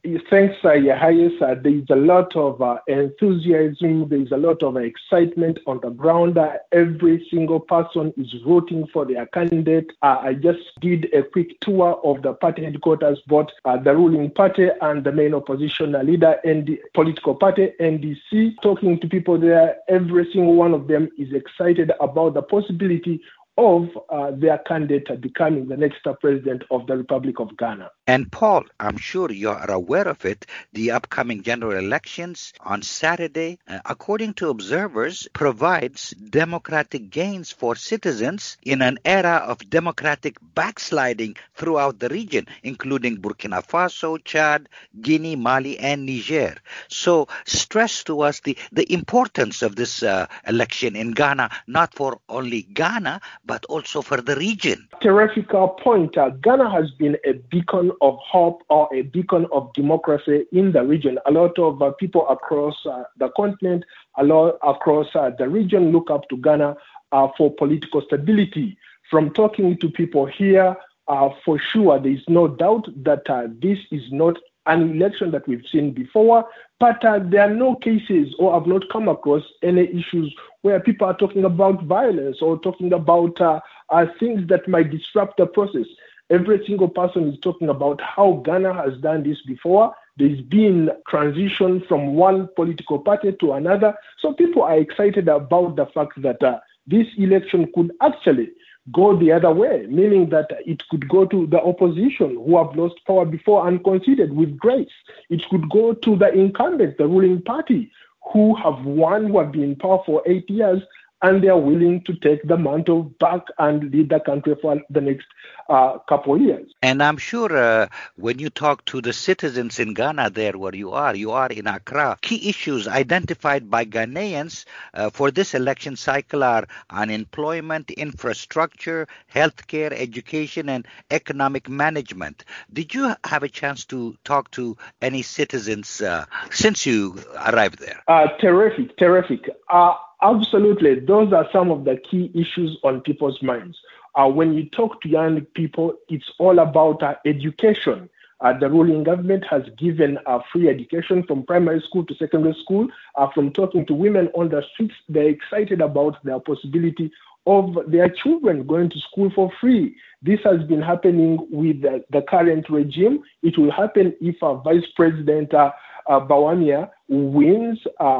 Thanks, Yahayes. There is a lot of enthusiasm. There is a lot of excitement on the ground. Every single person is voting for their candidate. I just did a quick tour of the party headquarters, both the ruling party and the main opposition leader and the political party, NDC. Talking to people there, every single one of them is excited about the possibility of their candidate becoming the next president of the Republic of Ghana. And Paul, I'm sure you are aware of it, the upcoming general elections on Saturday, according to observers, provides democratic gains for citizens in an era of democratic backsliding throughout the region, including Burkina Faso, Chad, Guinea, Mali, and Niger. So stress to us the importance of this election in Ghana, not for only Ghana, but also for the region. Terrific point. Ghana has been a beacon of hope or a beacon of democracy in the region. A lot of people across the continent, a lot across the region look up to Ghana for political stability. From talking to people here, for sure, there is no doubt that this is not an election that we've seen before, but there are no cases, or I've not come across any issues where people are talking about violence or talking about things that might disrupt the process. Every single person is talking about how Ghana has done this before. There's been transition from one political party to another. So people are excited about the fact that this election could actually go the other way, meaning that it could go to the opposition who have lost power before and conceded with grace. It could go to the incumbent, the ruling party, who have won, who have been in power for 8 years, and they are willing to take the mantle back and lead the country for the next couple of years. And I'm sure when you talk to the citizens in Ghana there where you are in Accra, key issues identified by Ghanaians for this election cycle are unemployment, infrastructure, healthcare, education, and economic management. Did you have a chance to talk to any citizens since you arrived there? Terrific. Absolutely. Those are some of the key issues on people's minds. When you talk to young people, it's all about education. The ruling government has given free education from primary school to secondary school. From talking to women on the streets, they're excited about the possibility of their children going to school for free. This has been happening with the current regime. It will happen if Vice President Bawumia wins.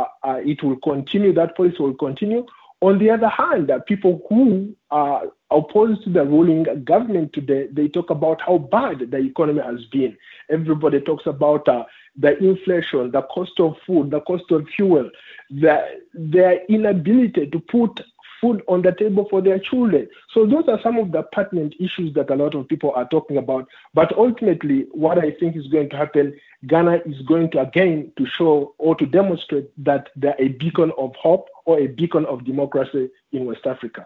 It will continue. That policy will continue. On the other hand, people who are opposed to the ruling government today, they talk about how bad the economy has been. Everybody talks about the inflation, the cost of food, the cost of fuel, their inability to put food on the table for their children. So those are some of the pertinent issues that a lot of people are talking about. But ultimately, what I think is going to happen, Ghana is going to again to show or to demonstrate that they're a beacon of hope or a beacon of democracy in West Africa.